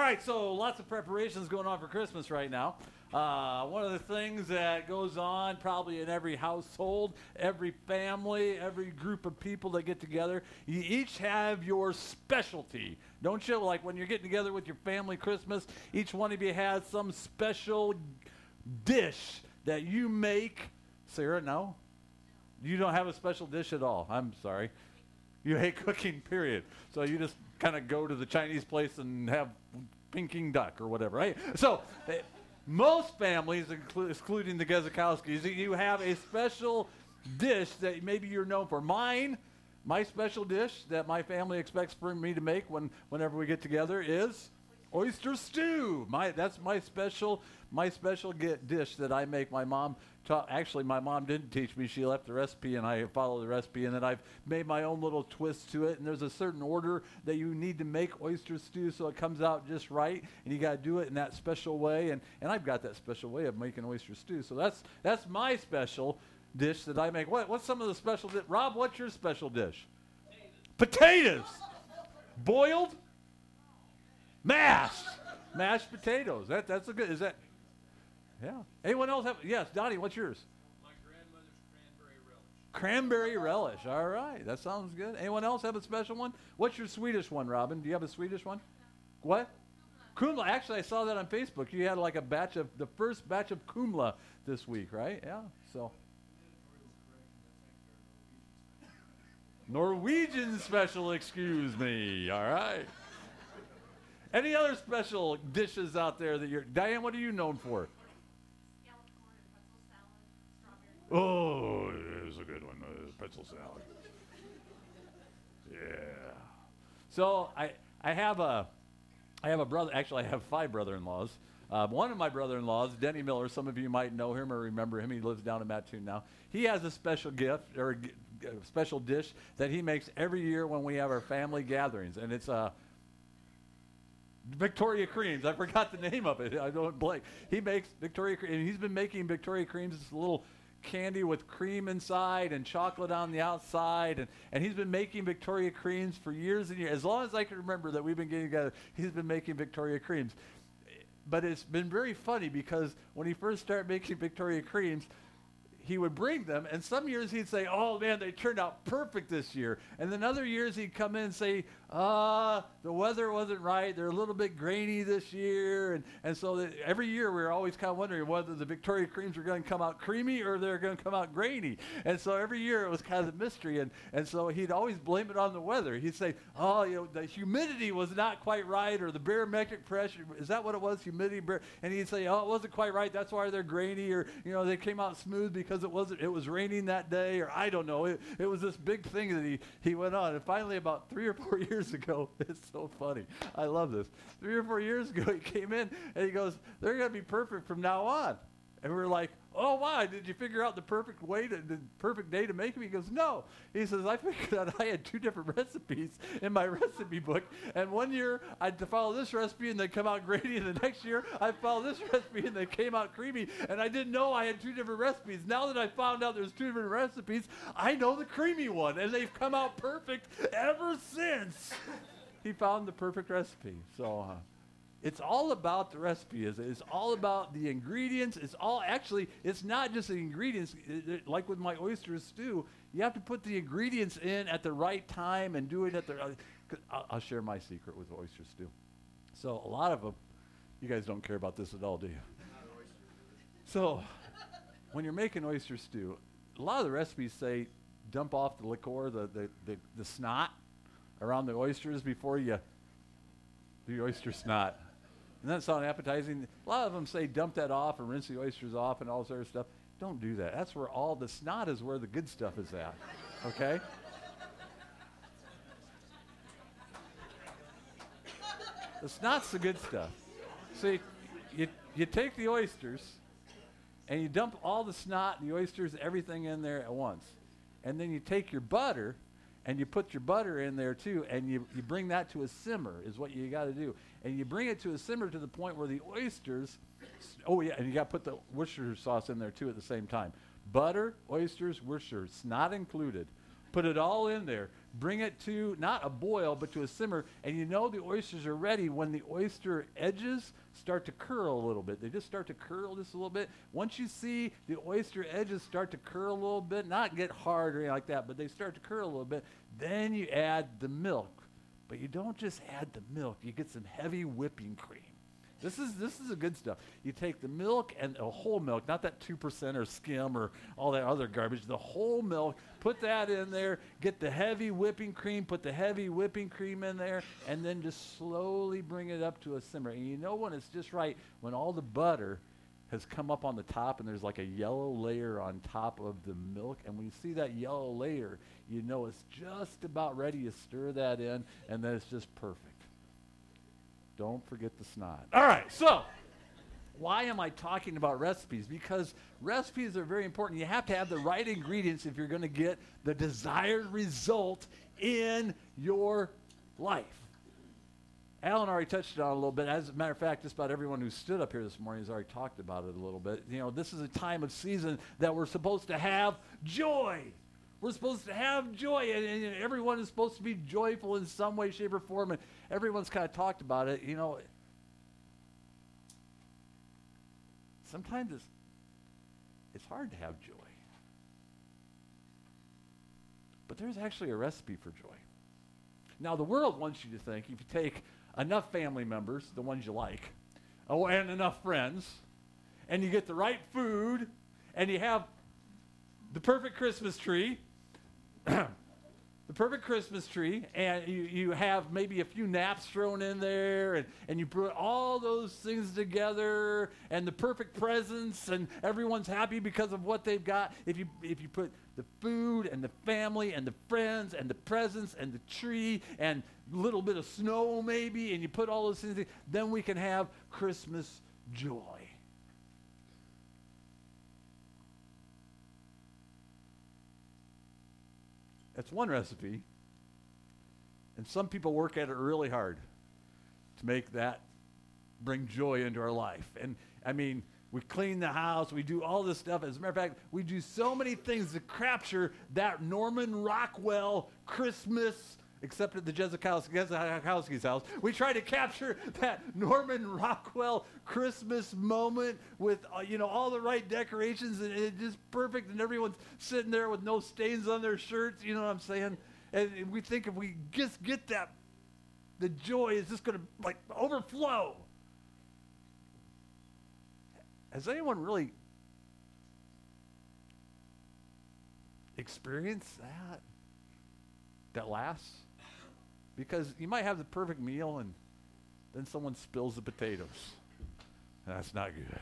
right, so lots of preparations going on for Christmas right now. One of the things that goes on probably in every household, every family, every group of people that get together, you each have your specialty. Don't you? Like when you're getting together with your family Christmas, each one of you has some special dish that you make. Sarah, no? You don't have a special dish at all. I'm sorry. You hate cooking, period. So you just kind of go to the Chinese place and have Peking duck or whatever, right? So most families, excluding the Gezikowskis, you have a special dish that maybe you're known for. My special dish that my family expects for me to make whenever we get together is oyster stew. That's my special dish that I make. My mom actually, my mom didn't teach me. She left the recipe, and I follow the recipe, and then I've made my own little twist to it. And there's a certain order that you need to make oyster stew so it comes out just right, and you got to do it in that special way. And I've got that special way of making oyster stew. So that's my special dish that I make. What's some of the special dish? Rob, what's your special dish? Potatoes. Boiled? Mashed potatoes. That's a good. Is that? Yeah. Anyone else have? Yes, Donnie. What's yours? My grandmother's cranberry relish. Cranberry relish. All right, that sounds good. Anyone else have a special one? What's your Swedish one, Robin? Do you have a Swedish one? What? Kumla. Actually, I saw that on Facebook. You had like the first batch of kumla this week, right? Yeah. So. Norwegian special. Excuse me. All right. Any other special dishes out there that Diane, what are you known for? Scalloped corn and pretzel salad, strawberry. Oh, it's a good one, pretzel salad. Yeah. So I have a brother, actually I have 5 brother-in-laws. One of my brother-in-laws, Denny Miller, some of you might know him or remember him. He lives down in Mattoon now. He has a special gift or a special dish that he makes every year when we have our family gatherings, and it's Victoria Creams. I forgot the name of it. I don't blank. He makes Victoria Creams, and he's been making Victoria Creams. It's a little candy with cream inside and chocolate on the outside, and he's been making Victoria Creams for years and years. As long as I can remember that we've been getting together, he's been making Victoria Creams. But it's been very funny because when he first started making Victoria Creams, he would bring them, and some years he'd say, oh, man, they turned out perfect this year. And then other years he'd come in and say, the weather wasn't right. They're a little bit grainy this year. And so every year we were always kind of wondering whether the Victoria Creams were going to come out creamy or they're going to come out grainy. And so every year it was kind of a mystery. And so he'd always blame it on the weather. He'd say, the humidity was not quite right, or the barometric pressure, is that what it was, humidity? And he'd say, it wasn't quite right. That's why they're grainy, or, they came out smooth because it was raining that day, or I don't know. It was this big thing that he went on. And finally, about 3 or 4 years ago, it's so funny. I love this. 3 or 4 years ago, he came in and he goes, they're going to be perfect from now on. And we were like, oh, why? Did you figure out the perfect day to make them? He goes, no. He says, I figured out I had 2 different recipes in my recipe book. And one year I'd follow this recipe and they come out grainy. And the next year I'd follow this recipe and they came out creamy. And I didn't know I had 2 different recipes. Now that I found out there's 2 different recipes, I know the creamy one. And they've come out perfect ever since he found the perfect recipe. So, it's all about the recipe. It's all about the ingredients. It's not just the ingredients. Like with my oyster stew, you have to put the ingredients in at the right time and do it at the. I'll share my secret with oyster stew. So a lot of them, you guys don't care about this at all, do you? So when you're making oyster stew, a lot of the recipes say dump off the liquor, the snot around the oysters before you. The oyster snot. Doesn't that sound appetizing? A lot of them say dump that off and rinse the oysters off and all this other stuff. Don't do that. That's where all the snot is, where the good stuff is at. Okay? The snot's the good stuff. See, you take the oysters and you dump all the snot and the oysters, everything in there at once. And then you take your butter and you put your butter in there too, and you bring that to a simmer is what you got to do. And you bring it to a simmer to the point where the oysters, and you got to put the Worcestershire sauce in there too at the same time. Butter, oysters, Worcestershire, snot included. Put it all in there. bring it to not a boil, but to a simmer, and you know the oysters are ready when the oyster edges start to curl a little bit. They just start to curl just a little bit. Once you see the oyster edges start to curl a little bit, not get hard or anything like that, but they start to curl a little bit, then you add the milk. But you don't just add the milk. You get some heavy whipping cream. This is the good stuff. You take the milk and a whole milk, not that 2% or skim or all that other garbage, the whole milk, put that in there, get the heavy whipping cream, put the heavy whipping cream in there, and then just slowly bring it up to a simmer. And you know when it's just right, when all the butter has come up on the top and there's like a yellow layer on top of the milk, and when you see that yellow layer, you know it's just about ready. You stir that in, and then it's just perfect. Don't forget the snot. All right, so why am I talking about recipes? Because recipes are very important. You have to have the right ingredients if you're going to get the desired result in your life. Alan already touched it on a little bit. As a matter of fact, just about everyone who stood up here this morning has already talked about it a little bit. You know, this is a time of season that we're supposed to have joy. We're supposed to have joy, and everyone is supposed to be joyful in some way, shape, or form, and everyone's kind of talked about it. You know, sometimes it's hard to have joy. But there's actually a recipe for joy. Now, the world wants you to think if you take enough family members, the ones you like, and enough friends, and you get the right food, and you have the perfect Christmas tree, the perfect Christmas tree, and you have maybe a few naps thrown in there, and you put all those things together, and the perfect presents, and everyone's happy because of what they've got. If you put the food and the family and the friends and the presents and the tree and a little bit of snow maybe, and you put all those things in, then we can have Christmas joy. That's one recipe, and some people work at it really hard to make that bring joy into our life. And I mean, we clean the house, we do all this stuff. As a matter of fact, we do so many things to capture that Norman Rockwell Christmas, except at the Jezikowski's house. We try to capture that Norman Rockwell Christmas moment with, all the right decorations, and it's just perfect, and everyone's sitting there with no stains on their shirts, you know what I'm saying? And we think if we just get that, the joy is just going to, overflow. Has anyone really experienced that lasts? Because you might have the perfect meal and then someone spills the potatoes. That's not good.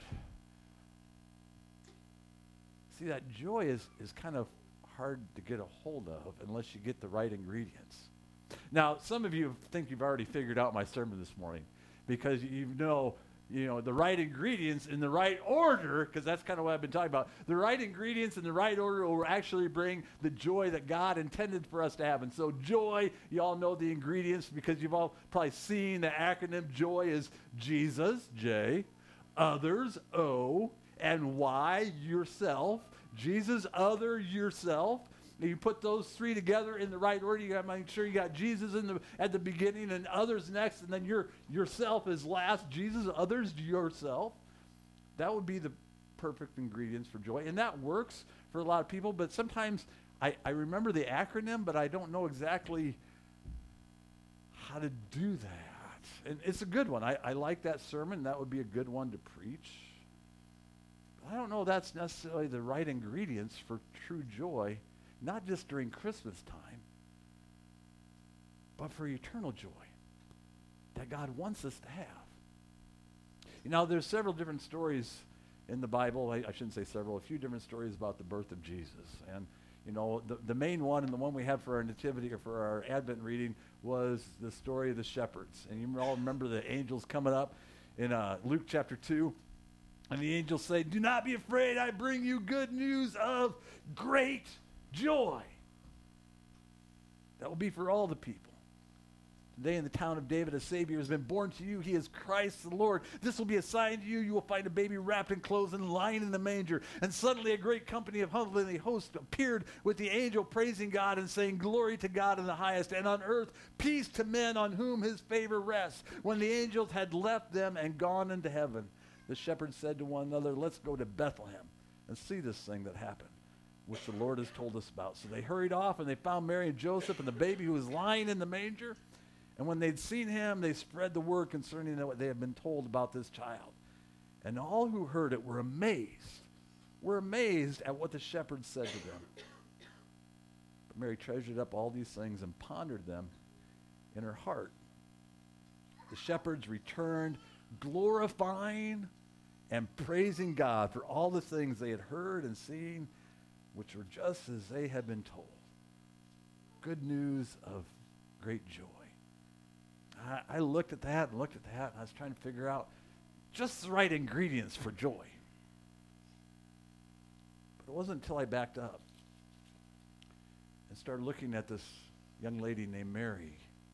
See, that joy is kind of hard to get a hold of unless you get the right ingredients. Now, some of you think you've already figured out my sermon this morning because you know the right ingredients in the right order, because that's kind of what I've been talking about. The right ingredients in the right order will actually bring the joy that God intended for us to have. And so joy, you all know the ingredients because you've all probably seen the acronym. Joy is Jesus, J, others, O, and Y, yourself. Jesus, other, yourself. You put those three together in the right order. You got to make sure you got Jesus at the beginning and others next, and then yourself is last. Jesus, others, yourself. That would be the perfect ingredients for joy, and that works for a lot of people. But sometimes I remember the acronym, but I don't know exactly how to do that. And it's a good one. I like that sermon. That would be a good one to preach. But I don't know that's necessarily the right ingredients for true joy. Not just during Christmas time, but for eternal joy that God wants us to have. There's several different stories in the Bible. I shouldn't say several, a few different stories about the birth of Jesus. And, the main one and the one we have for our nativity or for our Advent reading was the story of the shepherds. And you all remember the angels coming up in Luke chapter 2. And the angels say, "Do not be afraid, I bring you good news of great joy." That will be for all the people. Today in the town of David, a Savior has been born to you. He is Christ the Lord. This will be a sign to you. You will find a baby wrapped in clothes and lying in the manger. And suddenly a great company of heavenly hosts appeared with the angel, praising God and saying, Glory to God in the highest, and on earth peace to men on whom his favor rests. When the angels had left them and gone into heaven, the shepherds said to one another, Let's go to Bethlehem and see this thing that happened, which the Lord has told us about. So they hurried off, and they found Mary and Joseph and the baby who was lying in the manger. And when they'd seen him, they spread the word concerning what they had been told about this child. And all who heard it were amazed at what the shepherds said to them. But Mary treasured up all these things and pondered them in her heart. The shepherds returned, glorifying and praising God for all the things they had heard and seen, which were just as they had been told. Good news of great joy. I looked at that, and I was trying to figure out just the right ingredients for joy. But it wasn't until I backed up and started looking at this young lady named Mary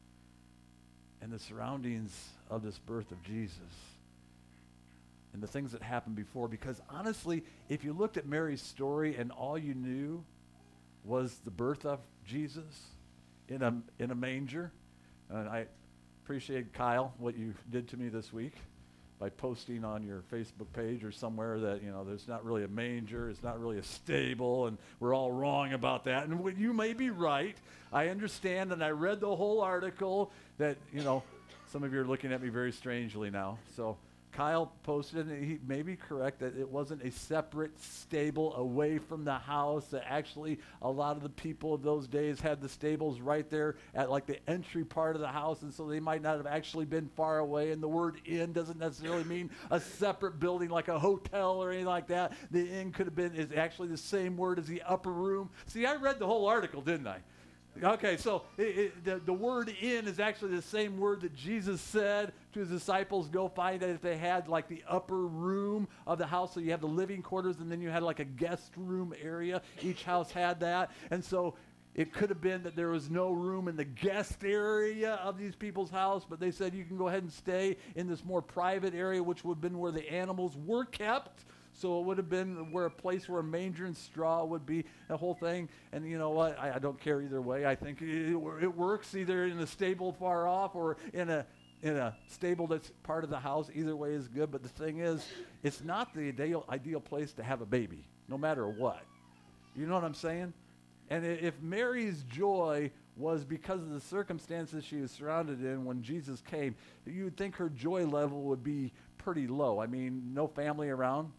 and the surroundings of this birth of Jesus and the things that happened before. Because honestly, if you looked at Mary's story and all you knew was the birth of Jesus in a manger, and I appreciate, Kyle, what you did to me this week by posting on your Facebook page or somewhere that, there's not really a manger, it's not really a stable, and we're all wrong about that. And you may be right. I understand, and I read the whole article that, some of you are looking at me very strangely now. So Kyle posted, and he may be correct, that it wasn't a separate stable away from the house, that actually a lot of the people of those days had the stables right there at like the entry part of the house, and so they might not have actually been far away. And the word inn doesn't necessarily mean a separate building like a hotel or anything like that. The inn is actually the same word as the upper room. See, I read the whole article, didn't I? Okay, so the word inn is actually the same word that Jesus said to his disciples, go find it if they had like the upper room of the house. So you have the living quarters, and then you had like a guest room area. Each house had that. And so it could have been that there was no room in the guest area of these people's house, but they said you can go ahead and stay in this more private area, which would have been where the animals were kept. So it would have been where a place where a manger and straw would be, the whole thing. And you know what? I don't care either way. I think it works either in a stable far off or in a stable that's part of the house. Either way is good. But the thing is, it's not the ideal place to have a baby, no matter what. You know what I'm saying? And if Mary's joy was because of the circumstances she was surrounded in when Jesus came, you would think her joy level would be pretty low. I mean, no family around.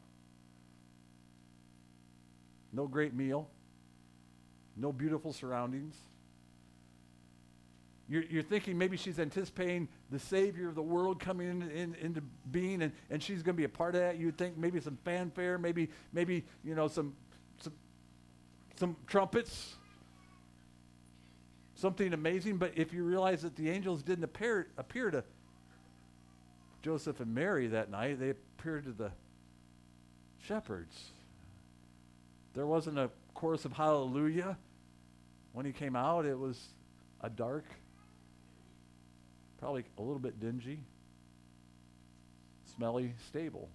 No great meal, no beautiful surroundings. You're thinking maybe she's anticipating the Savior of the world coming into being, and she's going to be a part of that. You'd think maybe some fanfare, maybe some trumpets, something amazing. But if you realize that the angels didn't appear to Joseph and Mary that night, they appeared to the shepherds. There wasn't a chorus of hallelujah when he came out. It was a dark, probably a little bit dingy, smelly stable.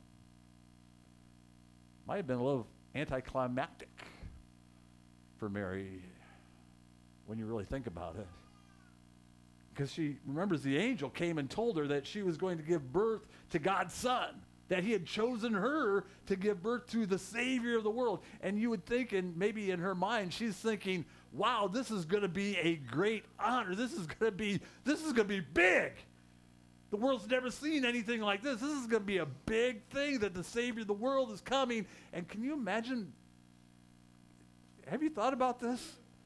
Might have been a little anticlimactic for Mary when you really think about it. Because she remembers the angel came and told her that she was going to give birth to God's Son, that he had chosen her to give birth to the Savior of the world. And you would think, and maybe in her mind, she's thinking, wow, this is going to be a great honor. This is going to be big. The world's never seen anything like this. This is going to be a big thing that the Savior of the world is coming. And can you imagine? Have you thought about this?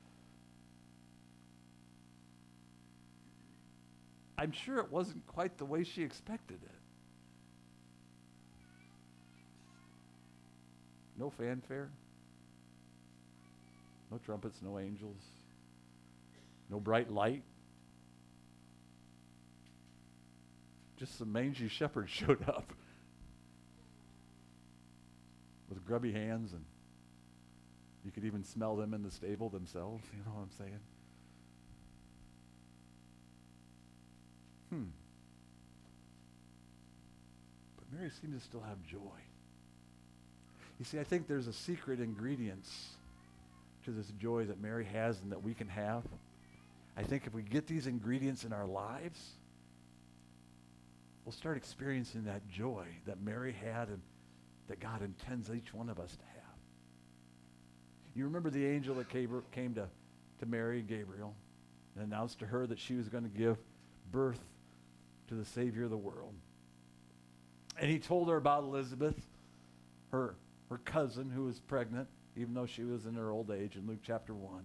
I'm sure it wasn't quite the way she expected it. No fanfare, no trumpets, no angels, no bright light. Just some mangy shepherds showed up with grubby hands, and you could even smell them in the stable themselves. You know what I'm saying? But Mary seemed to still have joy. You see, I think there's a secret ingredient to this joy that Mary has and that we can have. I think if we get these ingredients in our lives, we'll start experiencing that joy that Mary had and that God intends each one of us to have. You remember the angel that came to Mary, Gabriel, and announced to her that she was going to give birth to the Savior of the world. And he told her about Elizabeth, her cousin who was pregnant, even though she was in her old age, in Luke chapter 1.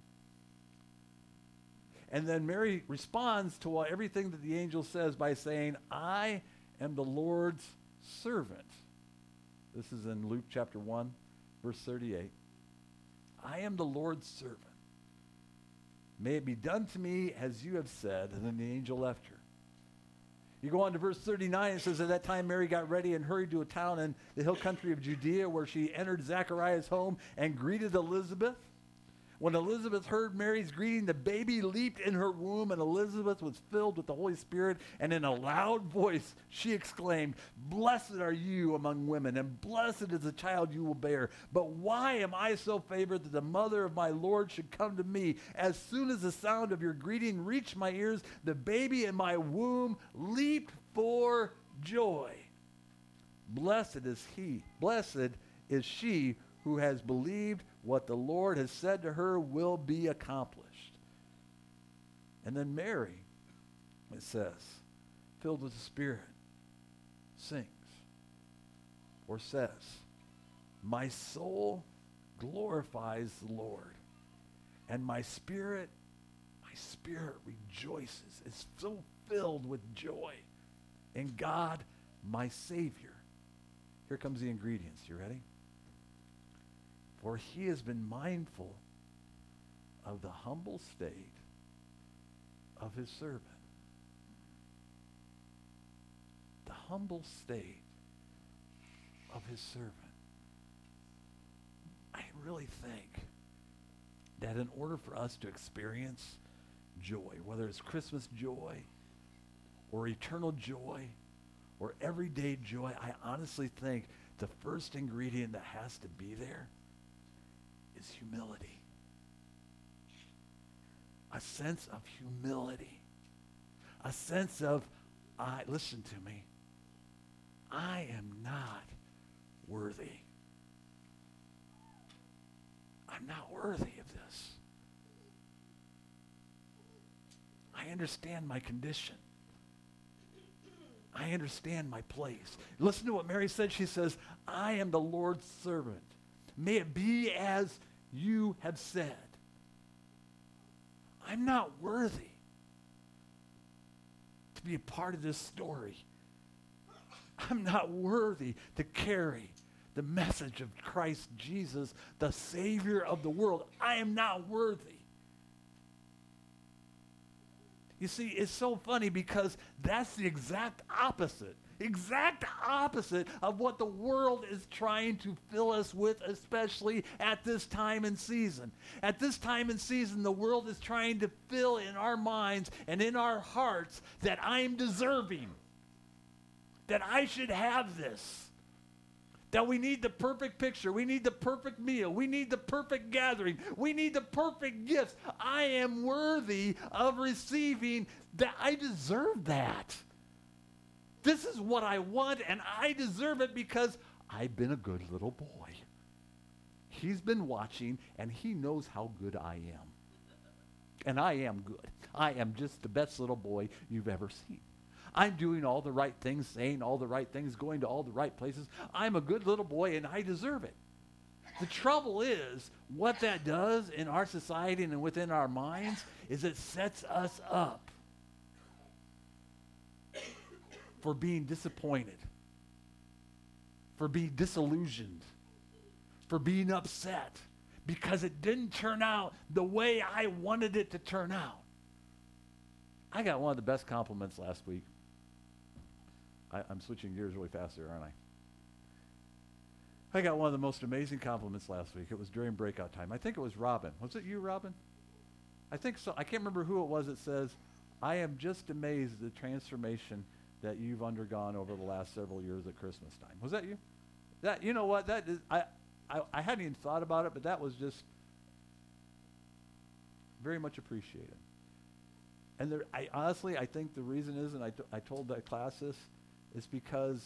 And then Mary responds to everything that the angel says by saying, I am the Lord's servant. This is in Luke chapter 1, verse 38. I am the Lord's servant. May it be done to me as you have said. And then the angel left her. You go on to verse 39, it says, at that time Mary got ready and hurried to a town in the hill country of Judea where she entered Zechariah's home and greeted Elizabeth. When Elizabeth heard Mary's greeting, the baby leaped in her womb, and Elizabeth was filled with the Holy Spirit, and in a loud voice she exclaimed, blessed are you among women, and blessed is the child you will bear. But why am I so favored that the mother of my Lord should come to me? As soon as the sound of your greeting reached my ears, the baby in my womb leaped for joy. Blessed is she who has believed what the Lord has said to her will be accomplished. And then Mary, it says, filled with the Spirit, sings or says, my soul glorifies the Lord, and my spirit rejoices. It's so filled with joy in God, my Savior. Here comes the ingredients. You ready? For he has been mindful of the humble state of his servant. The humble state of his servant. I really think that in order for us to experience joy, whether it's Christmas joy or eternal joy or everyday joy, I honestly think the first ingredient that has to be there is humility. A sense of humility. A sense of, listen to me, I am not worthy. I'm not worthy of this. I understand my condition. I understand my place. Listen to what Mary said. She says, I am the Lord's servant. May it be as you have said. I'm not worthy to be a part of this story. I'm not worthy to carry the message of Christ Jesus, the Savior of the world. I am not worthy. You see, it's so funny because that's the exact opposite of what the world is trying to fill us with, especially at this time and season. At this time and season, the world is trying to fill in our minds and in our hearts that I am deserving, that I should have this, that we need the perfect picture, we need the perfect meal, we need the perfect gathering, we need the perfect gifts. I am worthy of receiving that. I deserve that. This is what I want, and I deserve it because I've been a good little boy. He's been watching, and he knows how good I am. And I am good. I am just the best little boy you've ever seen. I'm doing all the right things, saying all the right things, going to all the right places. I'm a good little boy, and I deserve it. The trouble is, what that does in our society and within our minds is it sets us up for being disappointed, for being disillusioned, for being upset because it didn't turn out the way I wanted it to turn out. I got one of the best compliments last week. I'm switching gears really fast here, aren't I? I got one of the most amazing compliments last week. It was during breakout time. I think it was Robin. Was it you, Robin? I think so. I can't remember who it was that says, I am just amazed at the transformation that you've undergone over the last several years at Christmas time. Was that you? That, you know what, that is, I hadn't even thought about it, but that was just very much appreciated. And there, I think the reason is, and I told that class this, is because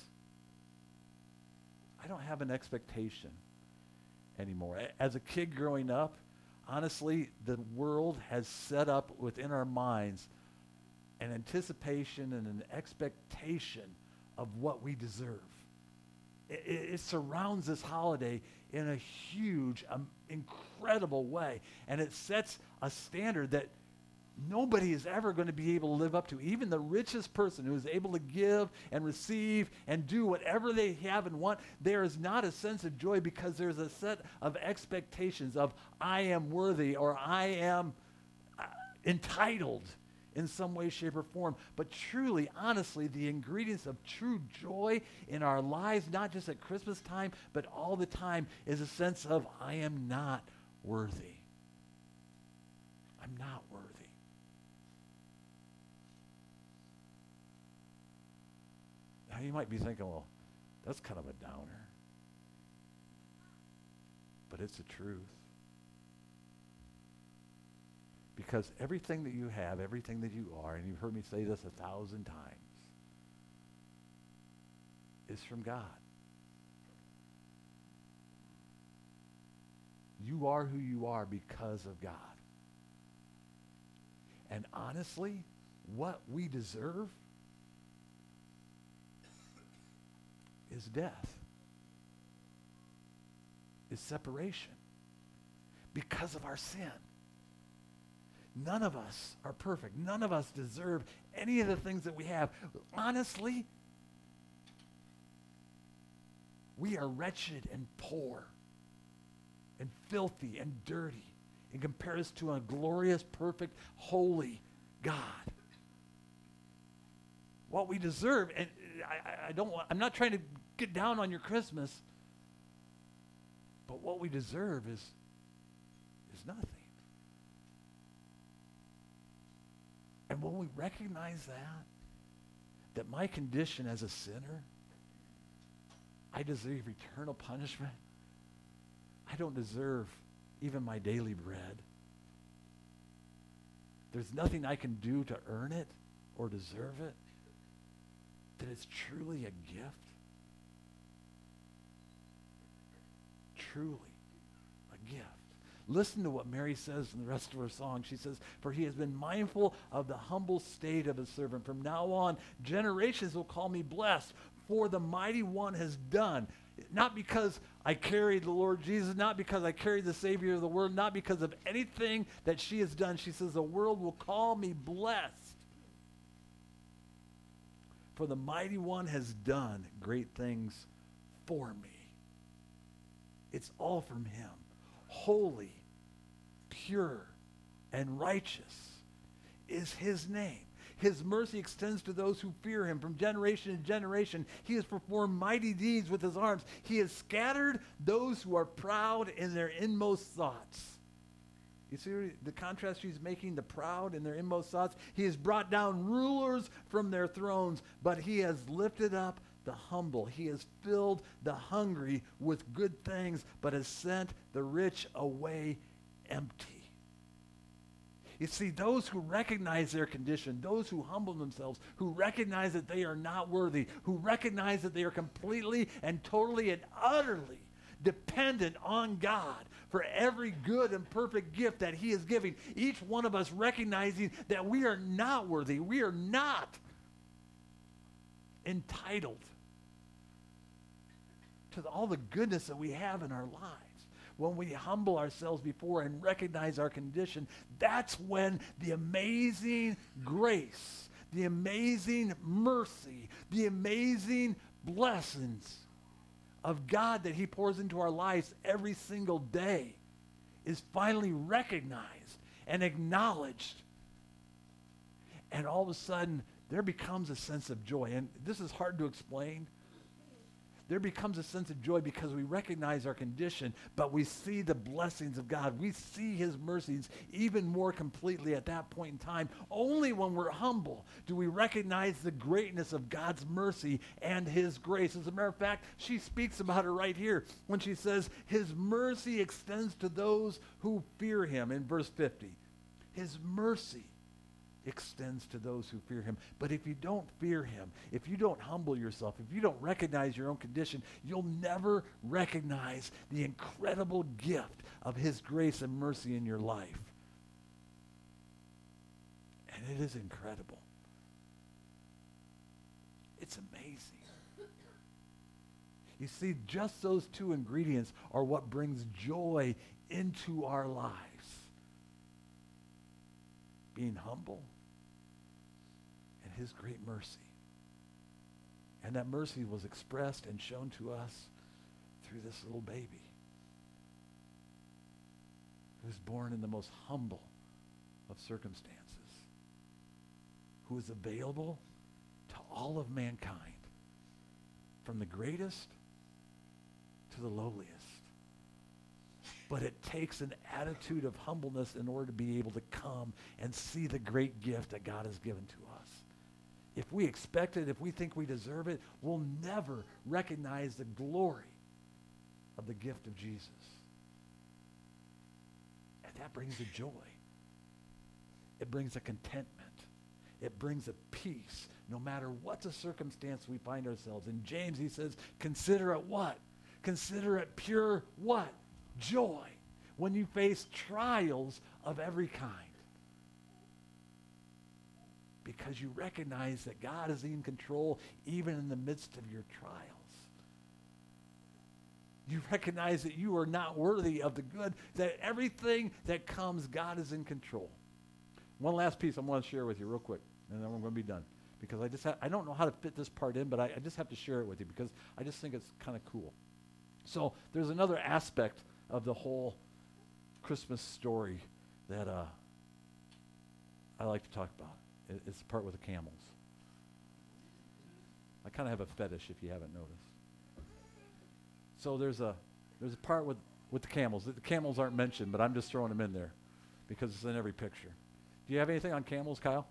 I don't have an expectation anymore. As a kid growing up, honestly, the world has set up within our minds an anticipation and an expectation of what we deserve. It surrounds this holiday in a huge, incredible way. And it sets a standard that nobody is ever going to be able to live up to. Even the richest person who is able to give and receive and do whatever they have and want, there is not a sense of joy because there's a set of expectations of I am worthy or I am entitled in some way, shape, or form. But truly, honestly, the ingredients of true joy in our lives, not just at Christmas time, but all the time, is a sense of I am not worthy. I'm not worthy. Now you might be thinking, well, that's kind of a downer. But it's the truth. Because everything that you have, everything that you are, and you've heard me say this 1,000 times, is from God. You are who you are because of God. And honestly, what we deserve is death, is separation because of our sin. None of us are perfect. None of us deserve any of the things that we have. Honestly, we are wretched and poor and filthy and dirty in comparison to a glorious, perfect, holy God. What we deserve, and I'm not trying to get down on your Christmas, but what we deserve is nothing. And when we recognize that my condition as a sinner, I deserve eternal punishment. I don't deserve even my daily bread. There's nothing I can do to earn it or deserve it. That it's truly a gift. Truly a gift. Listen to what Mary says in the rest of her song. She says, for he has been mindful of the humble state of his servant. From now on, generations will call me blessed, for the mighty one has done. Not because I carried the Lord Jesus, not because I carried the Savior of the world, not because of anything that she has done. She says, the world will call me blessed. For the mighty one has done great things for me. It's all from him. Holy, pure, and righteous is his name. His mercy extends to those who fear him from generation to generation. He has performed mighty deeds with his arms. He has scattered those who are proud in their inmost thoughts. You see the contrast she's making, the proud in their inmost thoughts? He has brought down rulers from their thrones, but he has lifted up the humble. He has filled the hungry with good things, but has sent the rich away empty. You see, those who recognize their condition, those who humble themselves, who recognize that they are not worthy, who recognize that they are completely and totally and utterly dependent on God for every good and perfect gift that he is giving. Each one of us recognizing that we are not worthy. We are not entitled to all the goodness that we have in our lives. When we humble ourselves before and recognize our condition, that's when the amazing grace, the amazing mercy, the amazing blessings of God that he pours into our lives every single day is finally recognized and acknowledged. And all of a sudden, there becomes a sense of joy. And this is hard to explain. there becomes a sense of joy because we recognize our condition, but we see the blessings of God. We see his mercies even more completely at that point in time. Only when we're humble do we recognize the greatness of God's mercy and his grace. As a matter of fact, she speaks about it right here when she says, his mercy extends to those who fear him in verse 50. His mercy extends to those who fear him. But if you don't fear him, if you don't humble yourself, if you don't recognize your own condition, you'll never recognize the incredible gift of his grace and mercy in your life. And it is incredible. It's amazing. You see, just those two ingredients are what brings joy into our lives. Being humble and his great mercy. And that mercy was expressed and shown to us through this little baby who was born in the most humble of circumstances, who is available to all of mankind, from the greatest to the lowliest. But it takes an attitude of humbleness in order to be able to come and see the great gift that God has given to us. If we expect it, if we think we deserve it, we'll never recognize the glory of the gift of Jesus. And that brings a joy. It brings a contentment. It brings a peace, no matter what the circumstance we find ourselves in. James, he says, consider it what? Consider it pure what? Joy when you face trials of every kind. Because you recognize that God is in control even in the midst of your trials. You recognize that you are not worthy of the good, that everything that comes, God is in control. One last piece I want to share with you real quick, and then we're going to be done. Because I don't know how to fit this part in, but I just have to share it with you because I just think it's kind of cool. So there's another aspect of the whole Christmas story that I like to talk about. It's the part with the camels. I kind of have a fetish, if you haven't noticed. So there's a part with the camels. The camels aren't mentioned, but I'm just throwing them in there because it's in every picture. Do you have anything on camels, Kyle?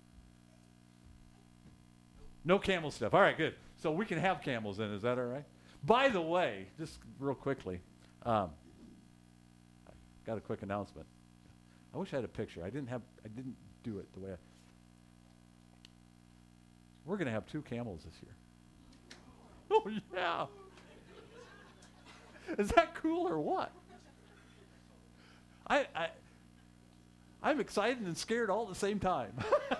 No camel stuff. All right, good. So we can have camels then. Is that all right? By the way, just real quickly, got a quick announcement. I wish I had a picture. I didn't do it the way we're going to have 2 camels this year. Oh, yeah. Is that cool or what? I'm excited and scared all at the same time.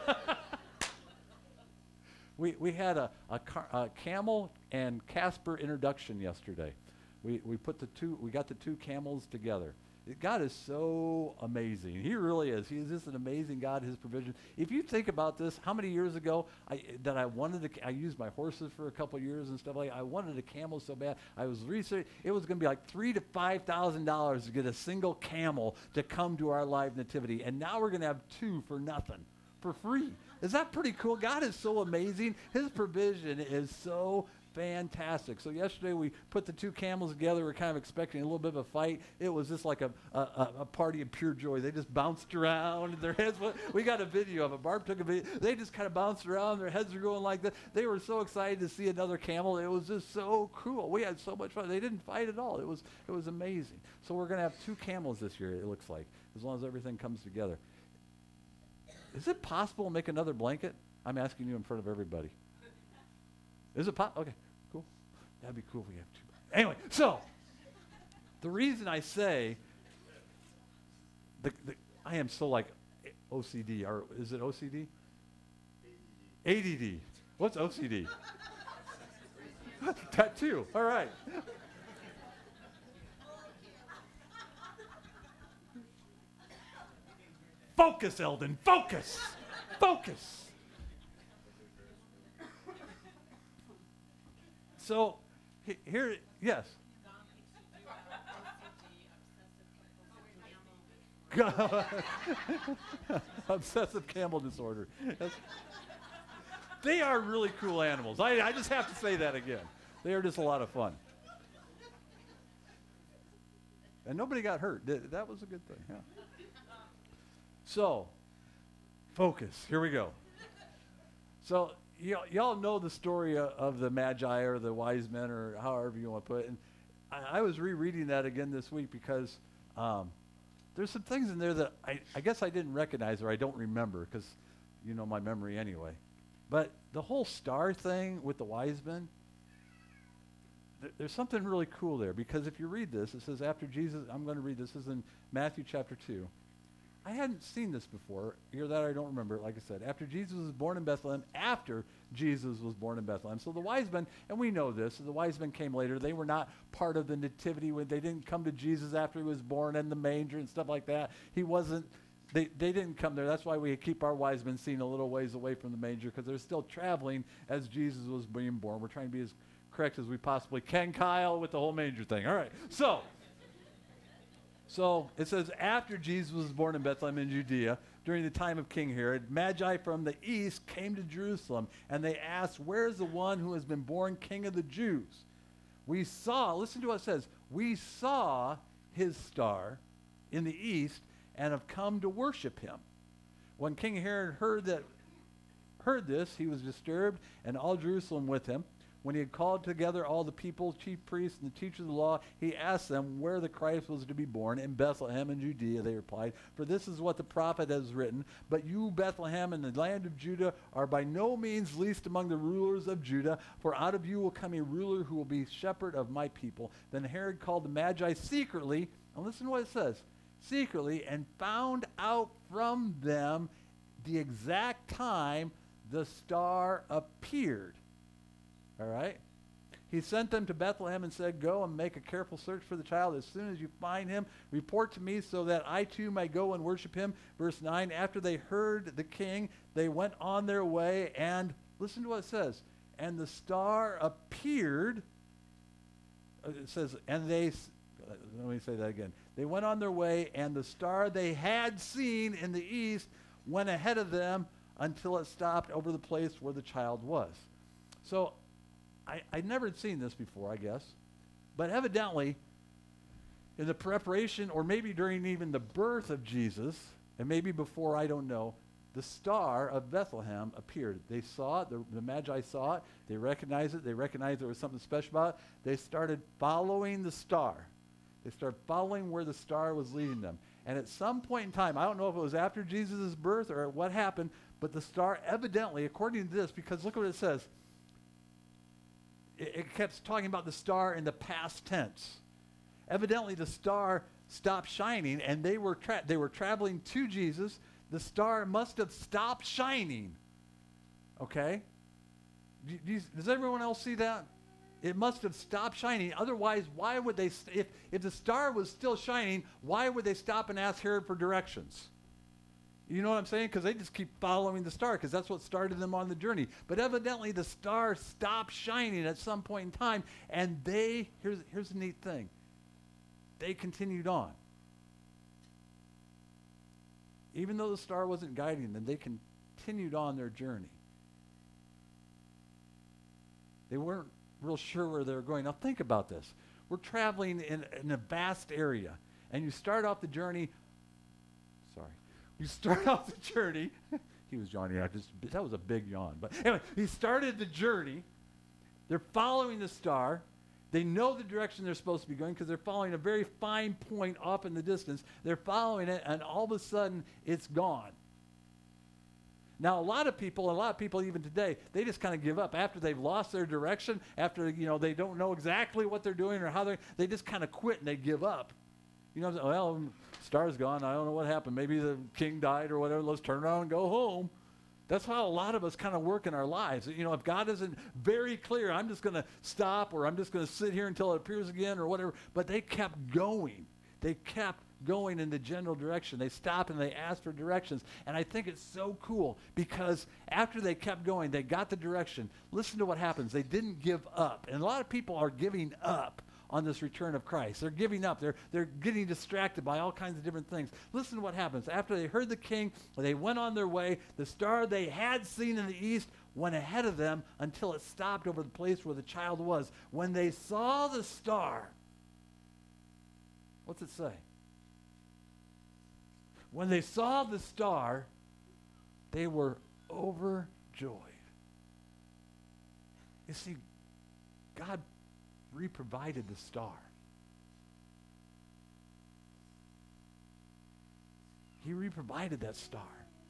We had a camel and Casper introduction yesterday. We got the 2 camels together. God is so amazing. He really is. He is just an amazing God, his provision. If you think about this, how many years ago I used my horses for a couple years and stuff like that. I wanted a camel so bad. I was researching. It was going to be like $3,000 to $5,000 to get a single camel to come to our live nativity. And now we're going to have 2 for nothing, for free. Is that pretty cool? God is so amazing. His provision is so fantastic. So yesterday we put the 2 camels together. We were kind of expecting a little bit of a fight. It was just like a party of pure joy. They just bounced around. Their heads, we got a video of it. Barb took a video. They just kind of bounced around. Their heads were going like that. They were so excited to see another camel. It was just so cool. We had so much fun. They didn't fight at all. It was amazing. So we're going to have 2 camels this year, it looks like, as long as everything comes together. Is it possible to make another blanket? I'm asking you in front of everybody. Is it possible? Okay, cool. That'd be cool if we have 2. Anyway, so the reason I say I am so like OCD, or is it OCD? ADD. What's OCD? Tattoo. All right. Focus, Eldon. Focus. Focus. So, here, yes. Obsessive camel disorder. They are really cool animals. I just have to say that again. They are just a lot of fun. And nobody got hurt. That was a good thing, yeah. So, focus. Here we go. So, y'all know the story of the Magi or the wise men or however you want to put it. And I was rereading that again this week because there's some things in there that I guess I didn't recognize or I don't remember because you know my memory anyway. But the whole star thing with the wise men, there's something really cool there because if you read this, it says after Jesus, I'm going to read this is in Matthew chapter 2. I hadn't seen this before, or that I don't remember, like I said. After Jesus was born in Bethlehem, So the wise men, and we know this, the wise men came later. They were not part of the nativity. They didn't come to Jesus after he was born in the manger and stuff like that. He wasn't, they didn't come there. That's why we keep our wise men seen a little ways away from the manger because they're still traveling as Jesus was being born. We're trying to be as correct as we possibly can, Kyle, with the whole manger thing. All right, So it says, after Jesus was born in Bethlehem in Judea, during the time of King Herod, Magi from the east came to Jerusalem, and they asked, where is the one who has been born King of the Jews? We saw, listen to what it says, we saw his star in the east and have come to worship him. When King Herod heard this, he was disturbed, and all Jerusalem with him. When he had called together all the people, chief priests, and the teachers of the law, he asked them where the Christ was to be born. In Bethlehem in Judea, they replied, for this is what the prophet has written. But you, Bethlehem, in the land of Judah, are by no means least among the rulers of Judah, for out of you will come a ruler who will be shepherd of my people. Then Herod called the Magi secretly, and listen to what it says, secretly, and found out from them the exact time the star appeared. All right? He sent them to Bethlehem and said, go and make a careful search for the child. As soon as you find him, report to me so that I too may go and worship him. Verse 9, after they heard the king, they went on their way and, listen to what it says, and the star appeared. It says, and they, let me say that again. They went on their way and the star they had seen in the east went ahead of them until it stopped over the place where the child was. So, I'd never seen this before, I guess. But evidently, in the preparation, or maybe during even the birth of Jesus, and maybe before, I don't know, the star of Bethlehem appeared. They saw it, the Magi saw it, they recognized it, they recognized there was something special about it. They started following the star. They started following where the star was leading them. And at some point in time, I don't know if it was after Jesus' birth or what happened, but the star evidently, according to this, because look what it says, it kept talking about the star in the past tense. Evidently, the star stopped shining, and they were traveling to Jesus. The star must have stopped shining. Okay? Does everyone else see that? It must have stopped shining. Otherwise, why would they, if the star was still shining, why would they stop and ask Herod for directions? You know what I'm saying? Because they just keep following the star because that's what started them on the journey. But evidently the star stopped shining at some point in time, and here's the neat thing. They continued on. Even though the star wasn't guiding them, they continued on their journey. They weren't real sure where they were going. Now think about this. We're traveling in a vast area, and you start off the journey. You start off the journey. He was yawning. That was a big yawn. But anyway, he started the journey. They're following the star. They know the direction they're supposed to be going because they're following a very fine point off in the distance. They're following it, and all of a sudden, it's gone. Now, a lot of people even today, they just kind of give up. After they've lost their direction, after they don't know exactly what they're doing or how they just kind of quit and they give up. Well, star's gone. I don't know what happened. Maybe the king died or whatever. Let's turn around and go home. That's how a lot of us kind of work in our lives. If God isn't very clear, I'm just going to stop or I'm just going to sit here until it appears again or whatever. But they kept going. They kept going in the general direction. They stopped and they asked for directions. And I think it's so cool because after they kept going, they got the direction. Listen to what happens. They didn't give up. And a lot of people are giving up on this return of Christ. They're giving up. They're getting distracted by all kinds of different things. Listen to what happens. After they heard the king, they went on their way. The star they had seen in the east went ahead of them until it stopped over the place where the child was. When they saw the star, what's it say? When they saw the star, they were overjoyed. You see, God re-provided the star. He re-provided that star.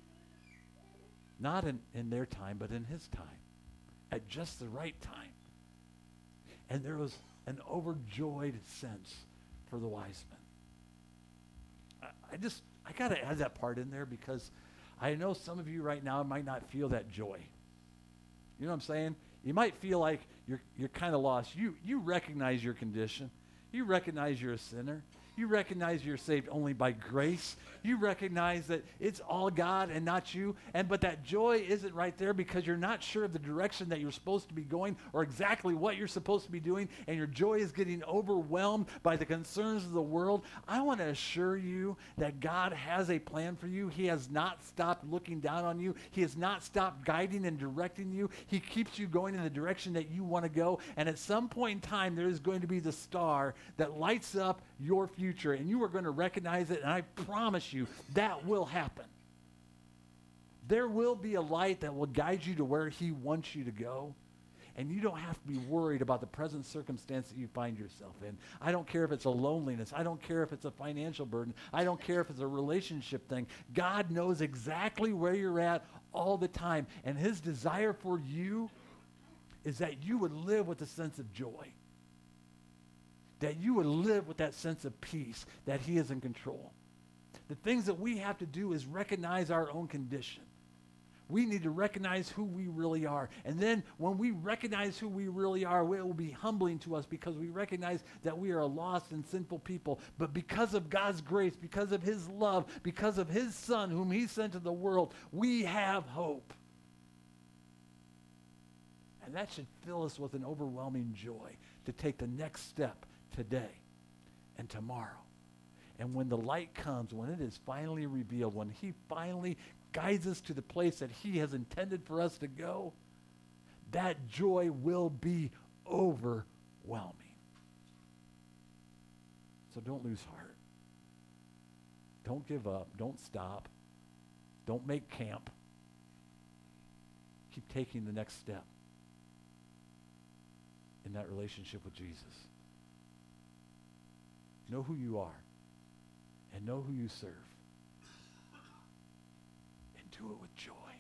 Not in their time, but in his time. At just the right time. And there was an overjoyed sense for the wise men. I got to add that part in there because I know some of you right now might not feel that joy. You know what I'm saying? You might feel like you're kind of lost. You recognize your condition. You recognize you're a sinner. You recognize you're saved only by grace. You recognize that it's all God and not you. But that joy isn't right there because you're not sure of the direction that you're supposed to be going or exactly what you're supposed to be doing, and your joy is getting overwhelmed by the concerns of the world. I want to assure you that God has a plan for you. He has not stopped looking down on you. He has not stopped guiding and directing you. He keeps you going in the direction that you want to go. And at some point in time, there is going to be the star that lights up your future, and you are going to recognize it, and I promise you that will happen. There will be a light that will guide you to where he wants you to go, and you don't have to be worried about the present circumstance that you find yourself in. I don't care if it's a loneliness. I don't care if it's a financial burden. I don't care if it's a relationship thing. God knows exactly where you're at all the time, and his desire for you is that you would live with a sense of joy. That you would live with that sense of peace, that he is in control. The things that we have to do is recognize our own condition. We need to recognize who we really are. And then when we recognize who we really are, it will be humbling to us because we recognize that we are a lost and sinful people. But because of God's grace, because of his love, because of his Son whom he sent to the world, we have hope. And that should fill us with an overwhelming joy to take the next step today and tomorrow. And when the light comes, when it is finally revealed, when he finally guides us to the place that he has intended for us to go, that joy will be overwhelming. So don't lose heart. Don't give up. Don't stop. Don't make camp. Keep taking the next step in that relationship with Jesus. Know who you are and know who you serve, and do it with joy.